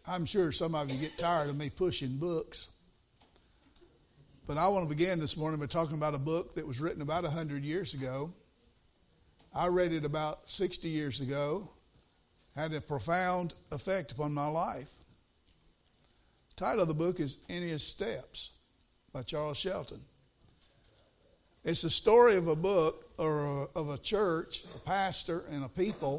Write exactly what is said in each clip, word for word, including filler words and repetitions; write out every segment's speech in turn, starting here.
I'm sure some of you get tired of me pushing books. But I want to begin this morning by talking about a book that was written about one hundred years ago. I read it about sixty years ago. Had a profound effect upon my life. The title of the book is In His Steps by Charles Shelton. It's a story of a book or a, of a church, a pastor, and a people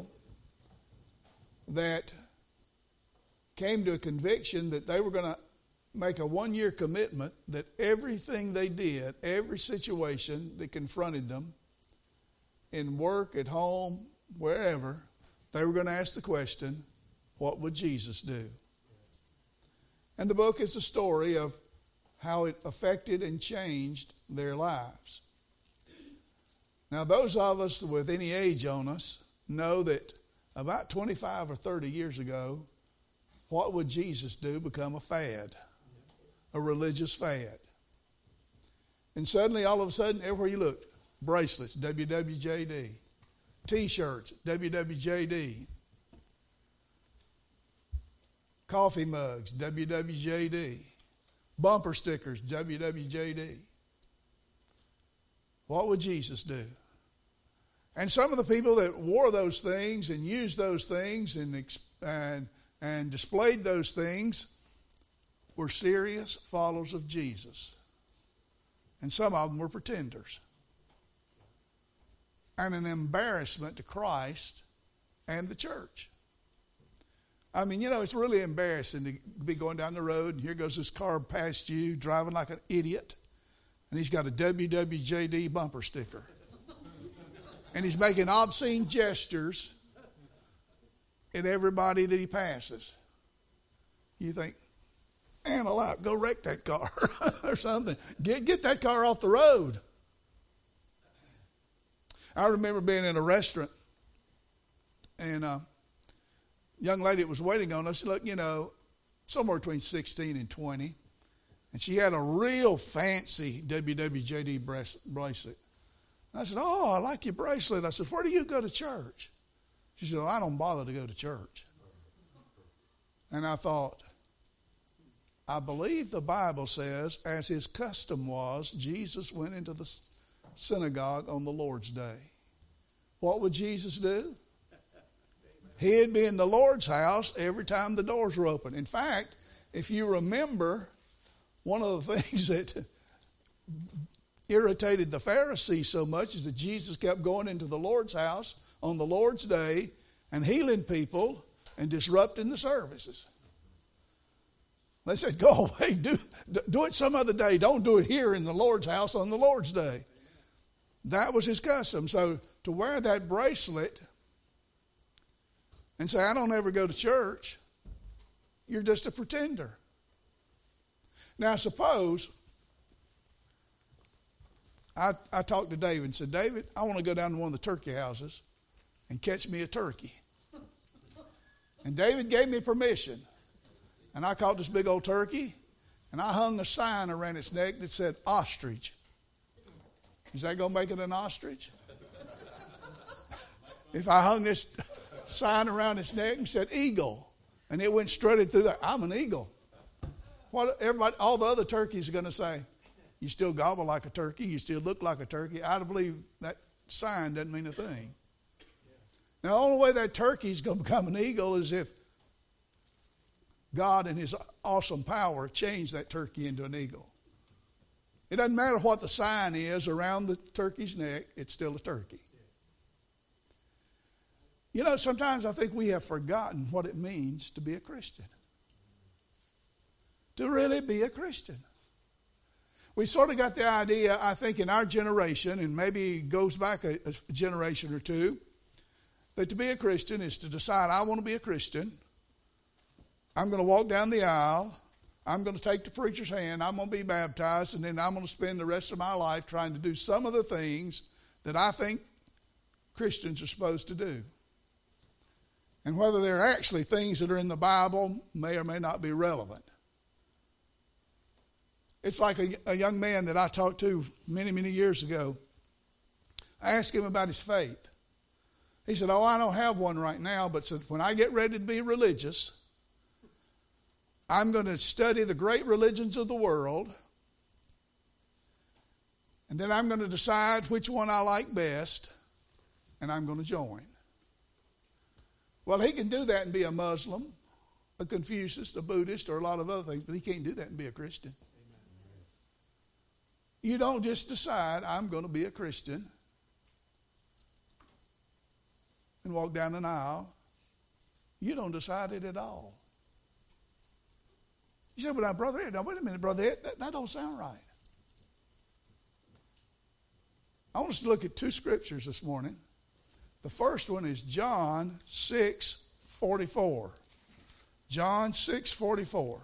that came to a conviction that they were going to make a one-year commitment that everything they did, every situation that confronted them, in work, at home, wherever, they were going to ask the question, what would Jesus do? And the book is a story of how it affected and changed their lives. Now, those of us with any age on us know that about twenty-five or thirty years ago, what would Jesus do become a fad, a religious fad. And suddenly, all of a sudden, everywhere you look, bracelets, W W J D, T-shirts, W W J D, coffee mugs, W W J D, bumper stickers, W W J D. What would Jesus do? And some of the people that wore those things and used those things and and and displayed those things were serious followers of Jesus. And some of them were pretenders. And an embarrassment to Christ and the church. I mean, you know, it's really embarrassing to be going down the road and here goes this car past you driving like an idiot. And he's got a W W J D bumper sticker. And he's making obscene gestures at everybody that he passes. You think, man alive, go wreck that car or something. Get, get that car off the road. I remember being in a restaurant and a young lady that was waiting on us, look, you know, somewhere between sixteen and twenty. And she had a real fancy W W J D bracelet. And I said, oh, I like your bracelet. I said, where do you go to church? She said, well, I don't bother to go to church. And I thought, I believe the Bible says, as his custom was, Jesus went into the synagogue on the Lord's day. What would Jesus do? He'd be in the Lord's house every time the doors were open. In fact, if you remember, one of the things that irritated the Pharisees so much is that Jesus kept going into the Lord's house on the Lord's day and healing people and disrupting the services. They said, go away, do, do it some other day. Don't do it here in the Lord's house on the Lord's day. That was his custom. So to wear that bracelet and say, I don't ever go to church, you're just a pretender. Now suppose I, I talked to David and said, David, I want to go down to one of the turkey houses and catch me a turkey. And David gave me permission. And I caught this big old turkey and I hung a sign around its neck that said ostrich. Is that going to make it an ostrich? If I hung this sign around its neck and said eagle and it went strutted through there, I'm an eagle. What everybody, all the other turkeys are going to say, you still gobble like a turkey, you still look like a turkey. I believe that sign doesn't mean a thing. Now, the only way that turkey is going to become an eagle is if God in his awesome power changed that turkey into an eagle. It doesn't matter what the sign is around the turkey's neck, it's still a turkey. You know, sometimes I think we have forgotten what it means to be a Christian. To really be a Christian. We sort of got the idea, I think, in our generation, and maybe it goes back a, a generation or two, that to be a Christian is to decide, I want to be a Christian. I'm going to walk down the aisle. I'm going to take the preacher's hand. I'm going to be baptized, and then I'm going to spend the rest of my life trying to do some of the things that I think Christians are supposed to do. And whether they're actually things that are in the Bible may or may not be relevant. It's like a, a young man that I talked to many, many years ago. I asked him about his faith. He said, oh, I don't have one right now, but when I get ready to be religious, I'm going to study the great religions of the world, and then I'm going to decide which one I like best, and I'm going to join. Well, he can do that and be a Muslim, a Confucianist, a Buddhist, or a lot of other things, but he can't do that and be a Christian. You don't just decide, I'm going to be a Christian, and walk down an aisle. You don't decide it at all. You say, well, now, Brother Ed, now, wait a minute, Brother Ed, that, that don't sound right. I want us to look at two scriptures this morning. The first one is John six forty-four. John six forty-four.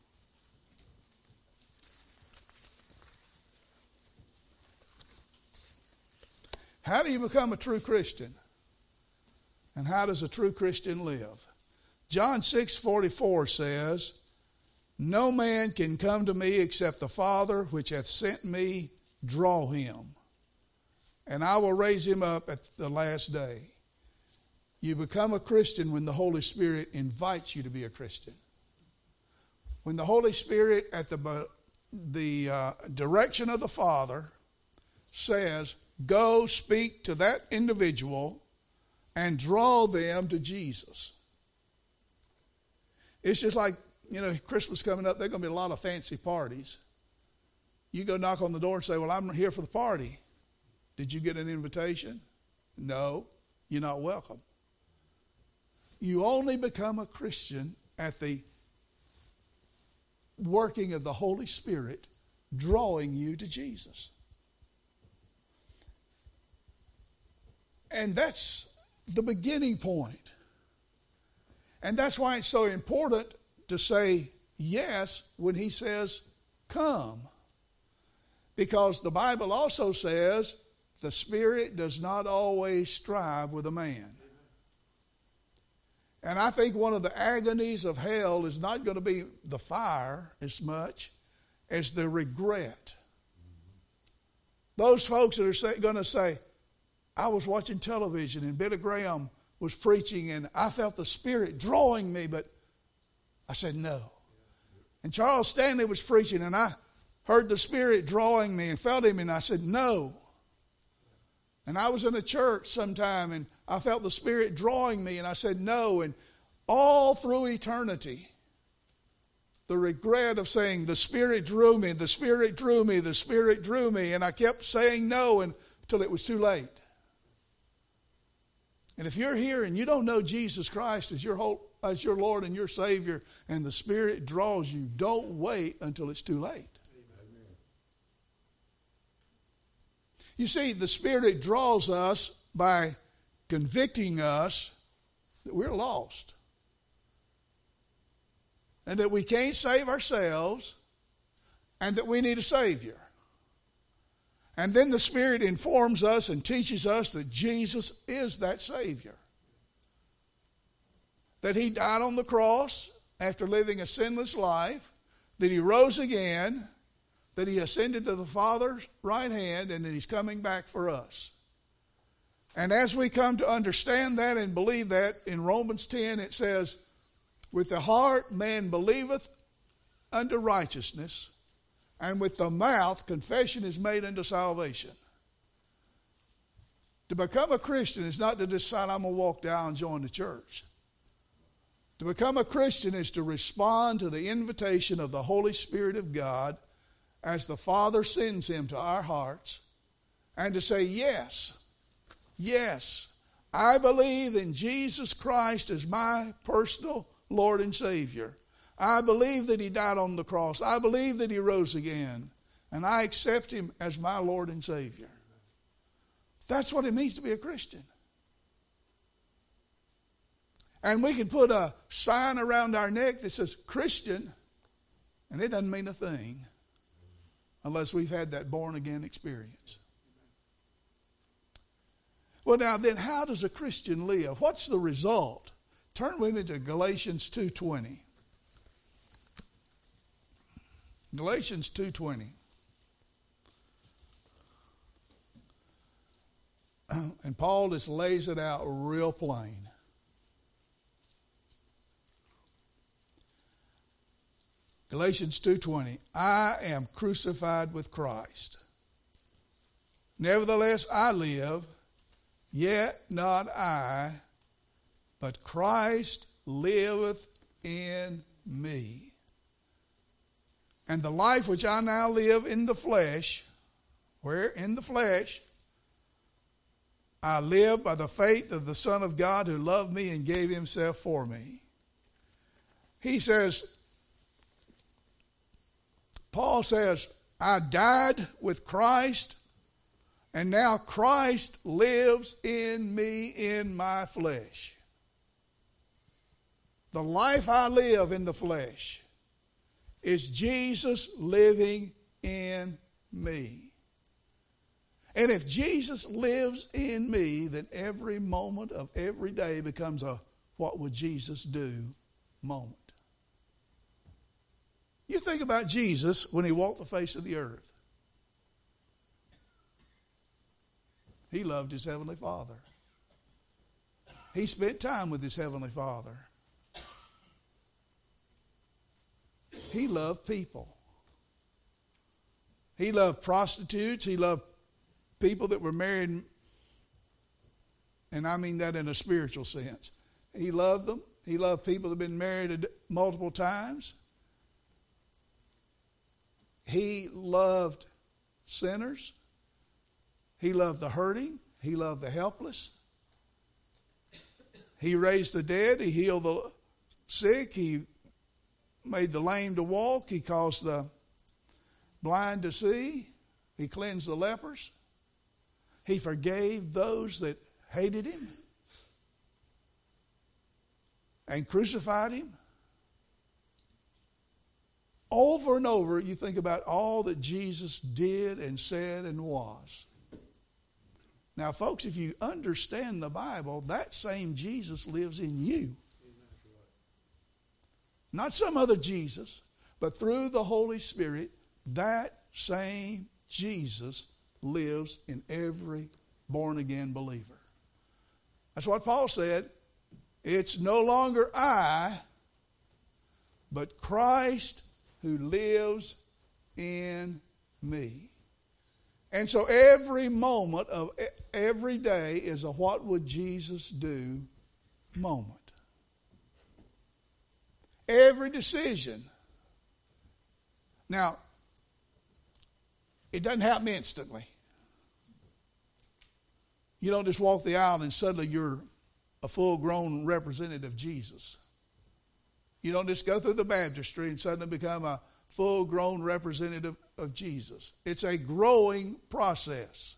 How do you become a true Christian? And how does a true Christian live? John six forty-four says, no man can come to me except the Father which hath sent me draw him, and I will raise him up at the last day. You become a Christian when the Holy Spirit invites you to be a Christian. When the Holy Spirit, at the, the uh, direction of the Father, says, go speak to that individual and draw them to Jesus. It's just like, you know, Christmas coming up, there are going to be a lot of fancy parties. You go knock on the door and say, well, I'm here for the party. Did you get an invitation? No, you're not welcome. You only become a Christian at the working of the Holy Spirit drawing you to Jesus. And that's the beginning point. And that's why it's so important to say yes when he says, come. Because the Bible also says the Spirit does not always strive with a man. And I think one of the agonies of hell is not going to be the fire as much as the regret. Those folks that are going to say, I was watching television and Billy Graham was preaching and I felt the Spirit drawing me, but I said no. And Charles Stanley was preaching and I heard the Spirit drawing me and felt him and I said no. And I was in a church sometime and I felt the Spirit drawing me and I said no. And all through eternity, the regret of saying the Spirit drew me, the Spirit drew me, the Spirit drew me. And I kept saying no until it was too late. And if you're here and you don't know Jesus Christ as your whole, as your Lord and your Savior, and the Spirit draws you, don't wait until it's too late. Amen. You see, the Spirit draws us by convicting us that we're lost and that we can't save ourselves and that we need a Savior. And then the Spirit informs us and teaches us that Jesus is that Savior. That He died on the cross after living a sinless life, that He rose again, that He ascended to the Father's right hand, and that He's coming back for us. And as we come to understand that and believe that, in Romans ten it says, with the heart man believeth unto righteousness, and with the mouth confession is made unto salvation. To become a Christian is not to decide I'm going to walk down and join the church. To become a Christian is to respond to the invitation of the Holy Spirit of God as the Father sends Him to our hearts, and to say, yes, yes, I believe in Jesus Christ as my personal Lord and Savior. I believe that He died on the cross. I believe that He rose again. And I accept Him as my Lord and Savior. That's what it means to be a Christian. And we can put a sign around our neck that says Christian, and it doesn't mean a thing unless we've had that born-again experience. Well, now then, how does a Christian live? What's the result? Turn with me to Galatians two twenty. Galatians two twenty. And Paul just lays it out real plain. Galatians two twenty, I am crucified with Christ. Nevertheless I live, yet not I, but Christ liveth in me. And the life which I now live in the flesh, where in the flesh, I live by the faith of the Son of God who loved me and gave himself for me. He says, Paul says, I died with Christ, and now Christ lives in me in my flesh. The life I live in the flesh is Jesus living in me. And if Jesus lives in me, then every moment of every day becomes a what would Jesus do moment. You think about Jesus when he walked the face of the earth. He loved his Heavenly Father. He spent time with his Heavenly Father. He loved people. He loved prostitutes. He loved people that were married, and I mean that in a spiritual sense. He loved them. He loved people that have been married multiple times. He loved sinners. He loved the hurting. He loved the helpless. He raised the dead. He healed the sick. He made the lame to walk. He caused the blind to see. He cleansed the lepers. He forgave those that hated him and crucified him. Over and over, you think about all that Jesus did and said and was. Now, folks, if you understand the Bible, that same Jesus lives in you. Not some other Jesus, but through the Holy Spirit, that same Jesus lives in every born-again believer. That's what Paul said. It's no longer I, but Christ who lives in me. And so every moment of every day is a what would Jesus do moment. Every decision. Now, it doesn't happen instantly. You don't just walk the aisle and suddenly you're a full-grown representative of Jesus. You don't just go through the baptistry and suddenly become a full-grown representative of Jesus. It's a growing process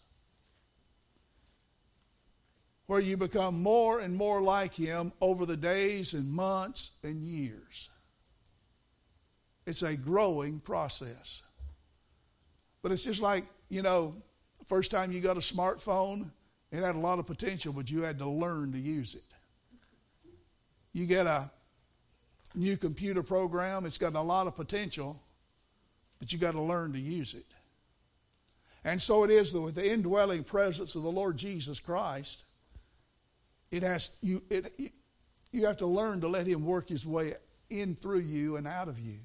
where you become more and more like him over the days and months and years. It's a growing process. But it's just like, you know, the first time you got a smartphone, it had a lot of potential, but you had to learn to use it. You get a new computer program, it's got a lot of potential, but you got to learn to use it. And so it is with the indwelling presence of the Lord Jesus Christ. It has you. It you have to learn to let him work his way in through you and out of you.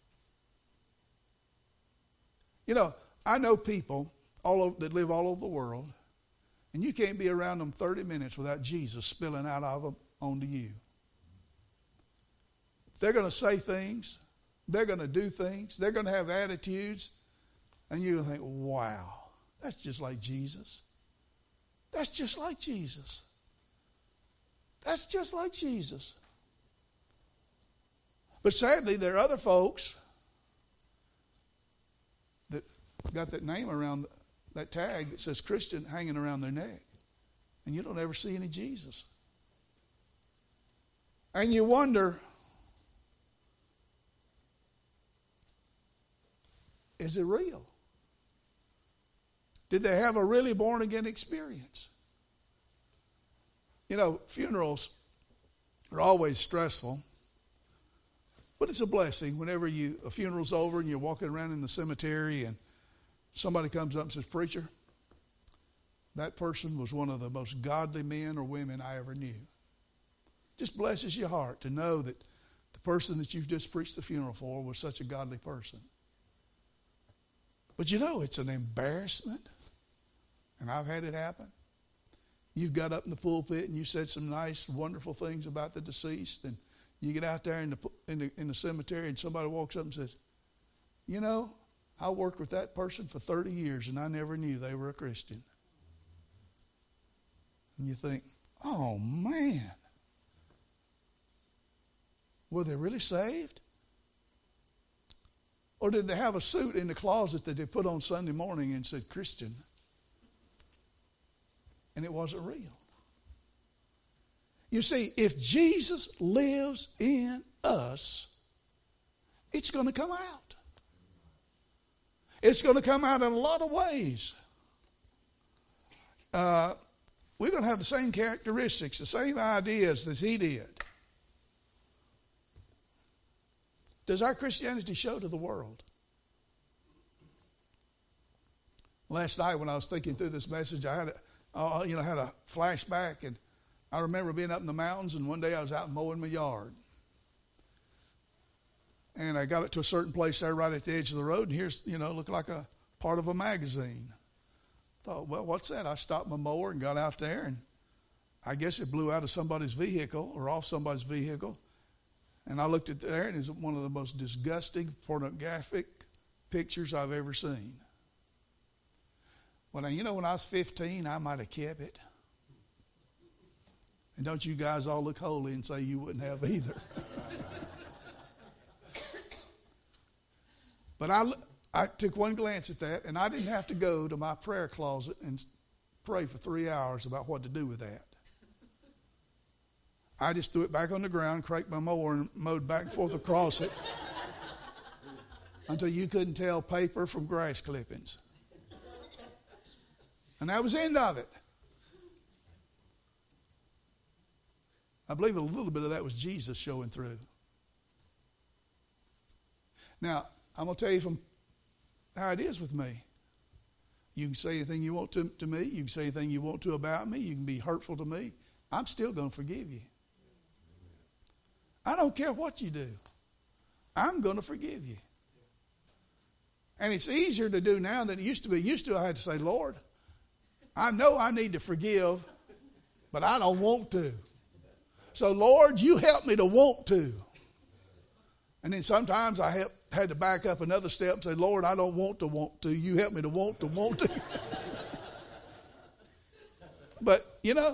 You know, I know people all over, that live all over the world, and you can't be around them thirty minutes without Jesus spilling out of them onto you. They're going to say things. They're going to do things. They're going to have attitudes. And you're going to think, wow, that's just like Jesus. That's just like Jesus. That's just like Jesus. But sadly, there are other folks that got that name around, that tag that says Christian hanging around their neck. And you don't ever see any Jesus. And you wonder, is it real? Did they have a really born-again experience? You know, funerals are always stressful, but it's a blessing whenever you a funeral's over and you're walking around in the cemetery and somebody comes up and says, "Preacher, that person was one of the most godly men or women I ever knew." Just blesses your heart to know that the person that you've just preached the funeral for was such a godly person. But you know, it's an embarrassment. And I've had it happen. You've got up in the pulpit and you said some nice, wonderful things about the deceased. And you get out there in the, in the, in the cemetery and somebody walks up and says, you know, I worked with that person for thirty years and I never knew they were a Christian. And you think, oh man, were they really saved? Or did they have a suit in the closet that they put on Sunday morning and said Christian? And it wasn't real. You see, if Jesus lives in us, it's going to come out. It's going to come out in a lot of ways. Uh, we're going to have the same characteristics, the same ideas that he did. Does our Christianity show to the world? Last night when I was thinking through this message, I had a, uh, you know, had a flashback, and I remember being up in the mountains, and one day I was out mowing my yard. And I got it to a certain place there right at the edge of the road, and here's, you know, looked like a part of a magazine. Thought, well, what's that? I stopped my mower and got out there, and I guess it blew out of somebody's vehicle or off somebody's vehicle. And I looked at there, and it was one of the most disgusting, pornographic pictures I've ever seen. Well, now, you know, when I was fifteen, I might have kept it. And don't you guys all look holy and say you wouldn't have either. But I, I took one glance at that, and I didn't have to go to my prayer closet and pray for three hours about what to do with that. I just threw it back on the ground, cranked my mower, and mowed back and forth across it until you couldn't tell paper from grass clippings. And that was the end of it. I believe a little bit of that was Jesus showing through. Now, I'm going to tell you from how it is with me. You can say anything you want to, to me. You can say anything you want to about me. You can be hurtful to me. I'm still going to forgive you. I don't care what you do. I'm going to forgive you. And it's easier to do now than it used to be. Used to, I had to say, Lord, I know I need to forgive, but I don't want to. So, Lord, you help me to want to. And then sometimes I help, had to back up another step and say, Lord, I don't want to want to. You help me to want to want to. But, you know,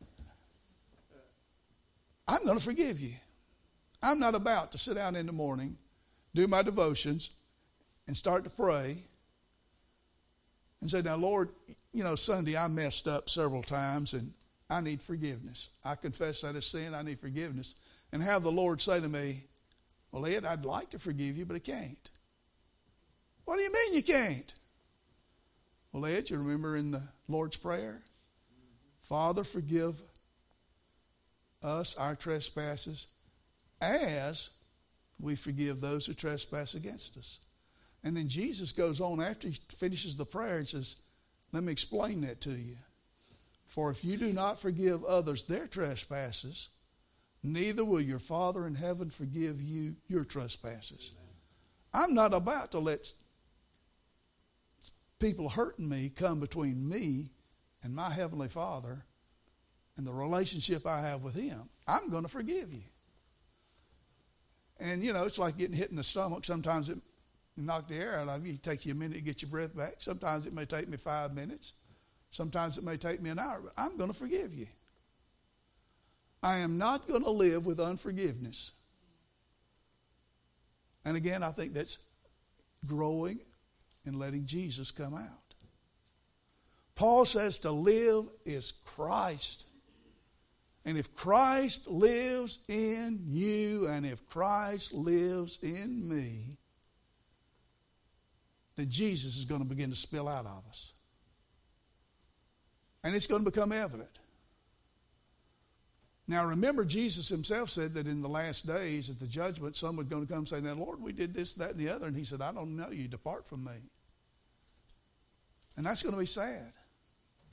I'm going to forgive you. I'm not about to sit down in the morning, do my devotions, and start to pray and say, now, Lord, you know, Sunday I messed up several times and I need forgiveness. I confess that as sin. I need forgiveness. And have the Lord say to me, well, Ed, I'd like to forgive you, but I can't. What do you mean you can't? Well, Ed, you remember in the Lord's Prayer? Father, forgive us our trespasses as we forgive those who trespass against us. And then Jesus goes on after he finishes the prayer and says, let me explain that to you. For if you do not forgive others their trespasses, neither will your Father in heaven forgive you your trespasses. I'm not about to let people hurting me come between me and my Heavenly Father and the relationship I have with Him. I'm going to forgive you. And, you know, it's like getting hit in the stomach. Sometimes it knocks the air out of you. It takes you a minute to get your breath back. Sometimes it may take me five minutes. Sometimes it may take me an hour. But I'm going to forgive you. I am not going to live with unforgiveness. And again, I think that's growing and letting Jesus come out. Paul says to live is Christ. And if Christ lives in you and if Christ lives in me, then Jesus is going to begin to spill out of us. And it's going to become evident. Now remember, Jesus himself said that in the last days at the judgment, someone was going to come and say, now Lord, we did this, that, and the other. And he said, I don't know you, depart from me. And that's going to be sad.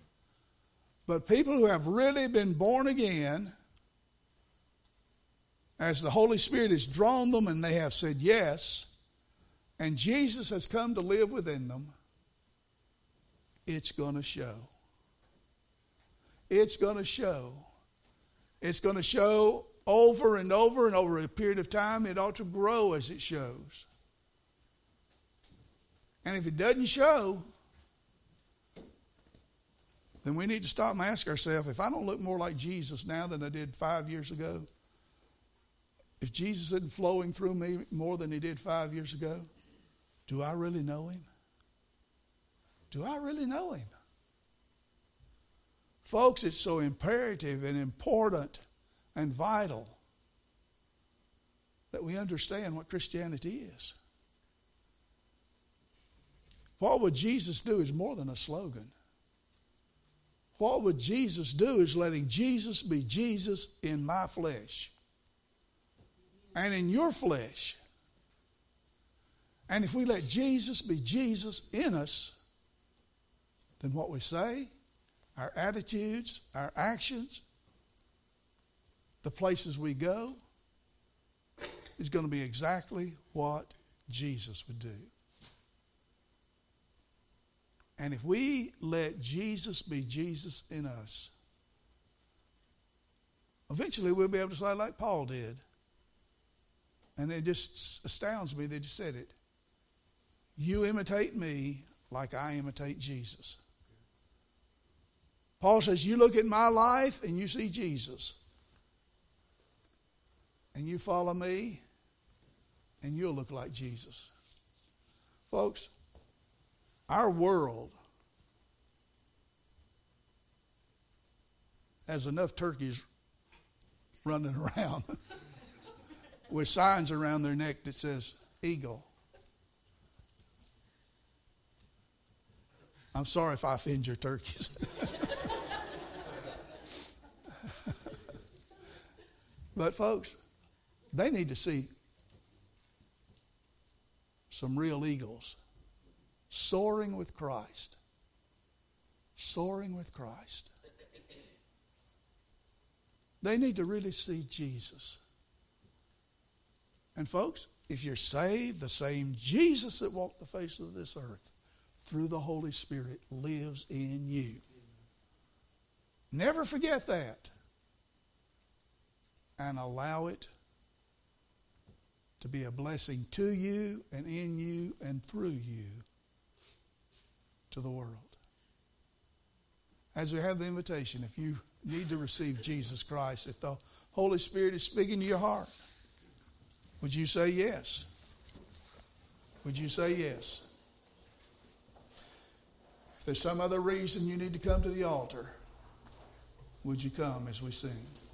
But people who have really been born again as the Holy Spirit has drawn them and they have said yes, and Jesus has come to live within them, it's going to show. It's going to show. It's going to show over and over and over a period of time. It ought to grow as it shows. And if it doesn't show, then we need to stop and ask ourselves, if I don't look more like Jesus now than I did five years ago, if Jesus isn't flowing through me more than he did five years ago, do I really know him? Do I really know him? Folks, it's so imperative and important and vital that we understand what Christianity is. What would Jesus do is more than a slogan. What would Jesus do is letting Jesus be Jesus in my flesh and in your flesh. And if we let Jesus be Jesus in us, then what we say, our attitudes, our actions, the places we go, is going to be exactly what Jesus would do. And if we let Jesus be Jesus in us, eventually we'll be able to say like Paul did. And it just astounds me that he said it. You imitate me like I imitate Jesus. Paul says, you look at my life and you see Jesus. And you follow me and you'll look like Jesus. Folks, our world has enough turkeys running around with signs around their neck that says eagle. I'm sorry if I offend your turkeys. But folks, they need to see some real eagles soaring with Christ. Soaring with Christ. They need to really see Jesus. And folks, if you're saved, the same Jesus that walked the face of this earth through the Holy Spirit lives in you. Never forget that. And allow it to be a blessing to you and in you and through you to the world. As we have the invitation, if you need to receive Jesus Christ, if the Holy Spirit is speaking to your heart, would you say yes? Would you say yes? If there's some other reason you need to come to the altar, would you come as we sing?